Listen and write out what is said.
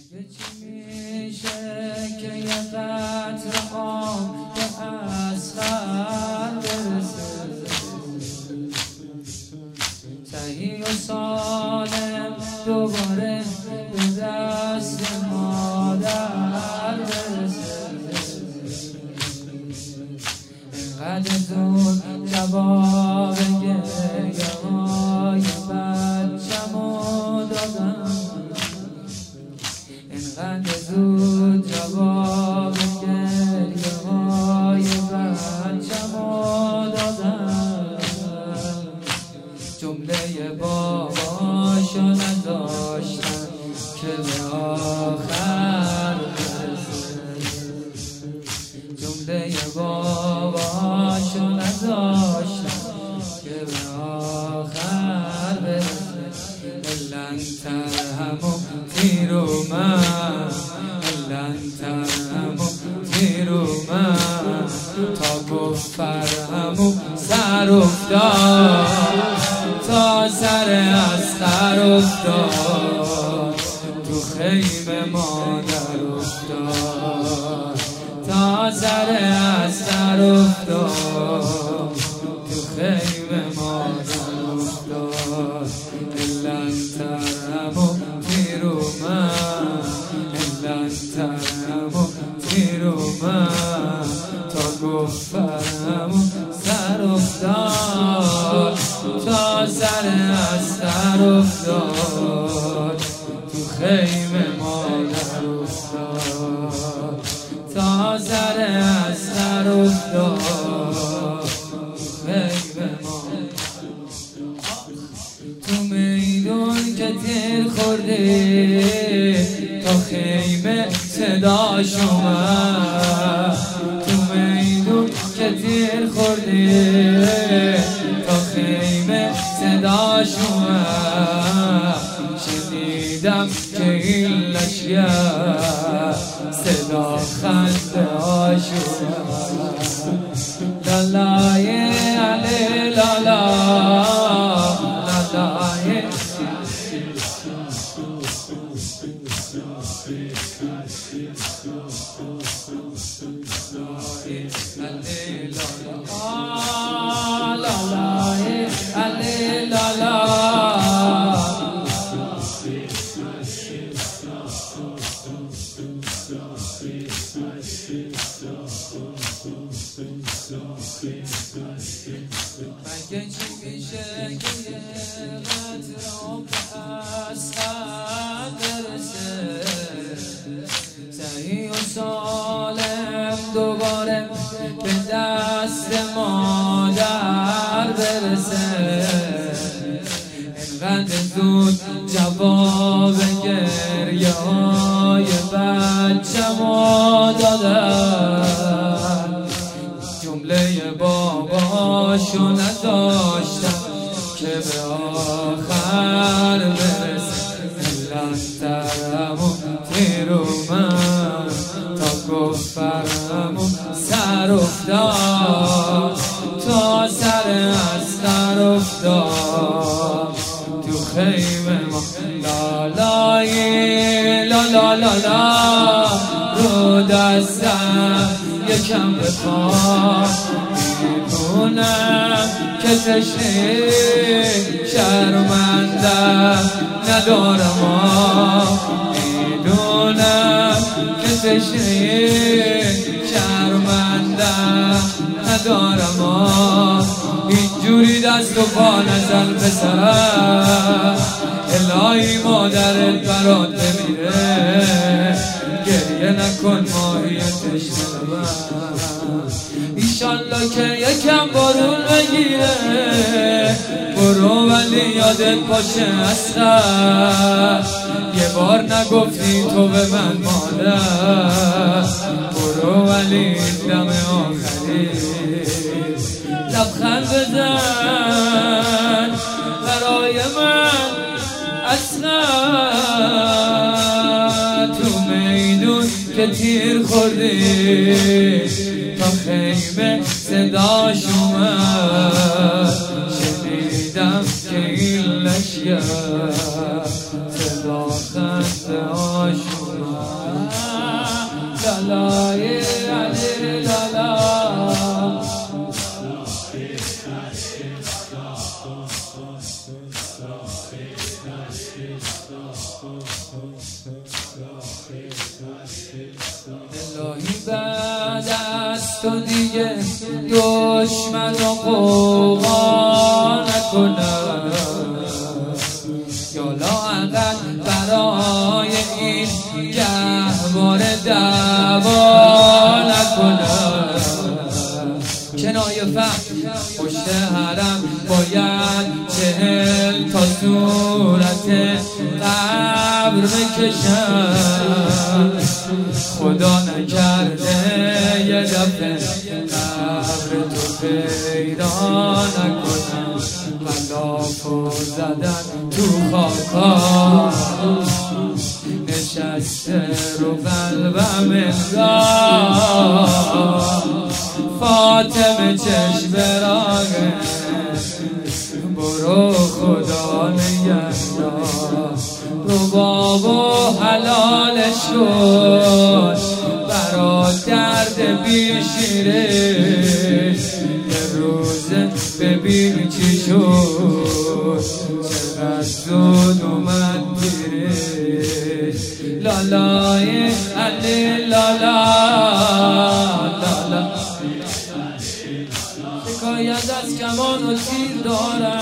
مگه چی میشه که یه قطره آب به اصغر برسه، صحیح و سالم دوباره به دست مادر برسه. اینقدر زود جواب گریه های بچه‌مو دادم، اینقدر زود جواب گریه های بچه‌مو دادم. جمله باباشو نداشتم که به آخر برسه، جمله باباشو نداشتم که به آخر برسه. لن ترحموا تیرو من، لن ترحموا تیرو من، تا گفت فرهمو سر افتاد، تا سر اصغر افتاد، تو خیمه مادر افتاد، تا سر اصغر افتاد، تو خیمه مادر افتاد. لن ترحموا تیرو من، لن ترحموا تیرو من، تا گفت فرهمو سر افتاد، تا سر اصغر افتاد، تو خیمه مادر افتاد، تا سر اصغر افتاد، تو خیمه مادر. تو میدون که تیر خورده تا خیمه صداش اومد، تو میدون که تیر خورده تا خیمه صداش اومد. شنیدم که این لشگر صدا خنده هاش اومد. لالای علی لالا مگه چی میشه که یه قطره آب به اصغر برسه، صحیح و سالم دوباره به دست مادر برسه. اینقدر زود جواب گریه های بچه‌مو دادم، جمله باباشو نداشتم که به آخر برسه. لن ترحموا تیرو من، تا گفت فرهمو سر افتاد، تا سر اصغر افتاد، تو خیمه ما. لالای لالا لالا رو دستم یکم بخواه، میدونم که تشنه شرمندم ندارم، میدونم که تشنه شرمندم ندارم. اینجوری دست و پا نزن پسر، الهی مادرت برات بمیره، گریه نکن ماهی تشنه من. ایشالله که یکم بارون بگیره، برو ولی یادت باشه اصغر، یه بار نگفتی تو به من مادر، برو ولی دم آخری لبخند بزن برای من اصغر. تو میدون که تیر خوردی تا خیمه صداش اومد، شنیدم که این لشگر صدا خنده هاش اومد. لالای علی لالا الهی بعد از تو دیگه دشمن و قوقا نکنم یالا اقل برای این گهواره دعوا نکنم کنایه فهم پشت حرم باید 40 تا صورت قبر بکشم خدا نکرده یه دفعه قبر تو پیدا نکنم غلافو زدن تو خاکا نشسته رو قلبم انگار فاطمه چشم راگه برو خدا نگهدار رو بابا حلالش کن برا درد بیشیره یه روزه ببین چی شد چقدر زود اومد گیره لالای علی لالا لالا شکایت از کمان و تیر دارم